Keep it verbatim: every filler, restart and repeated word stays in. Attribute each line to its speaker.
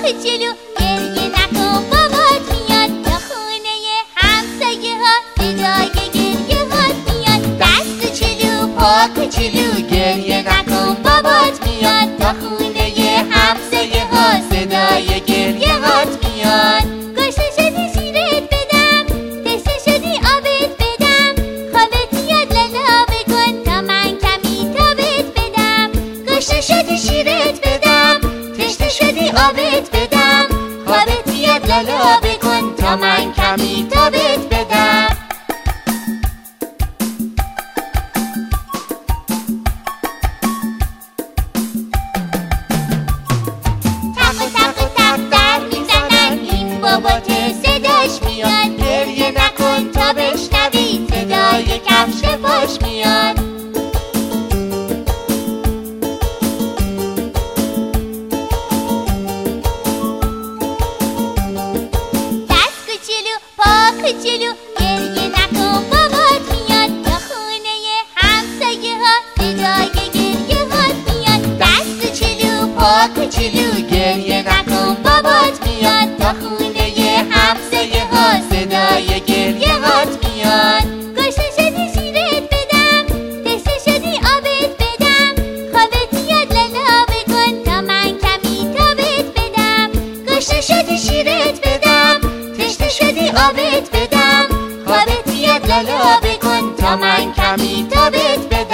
Speaker 1: کوچولو گریه نکن بابات میاد، تا خونه همسایه ها صدای گریه هات میاد. دست کوچولو پا کوچولو گریه نکن بابات میاد، تا خونه همسایه ها صدای گریه هات میاد. گشته شدی شیرت بدم، تشنه شدی آبت بدم، خوابت میاد لالابه کن تا من کمی تابت بدم. گشته شدی شیرت بدم، تشنه شدی آبت بدم، خوابت میاد لالابه کن تا من کمی تابت بدم. تق و تق و تق در میزنن، این بابات صداش میاد. گریه نکن تا بشنوی صدای کفش پاش میاد. دست کوچولو پا کوچولو گریه نکن بابات میاد، تا خونه همسایه ها صدای گریه هات میاد. دست کوچولو پا کوچولو گریه نکن بابات میاد، تا خونه همسایه ها صدای گریه هات میاد. گشته شدی شیرت بدم، تشنه شدی آبت بدم، خوابت میاد لالابه کن تا من کمی تابت بدم. گشته شدی شیرت بدم، تشنه شدی آبت بدم، خوابت میاد لالابه کن تا من کمی تابت بدم.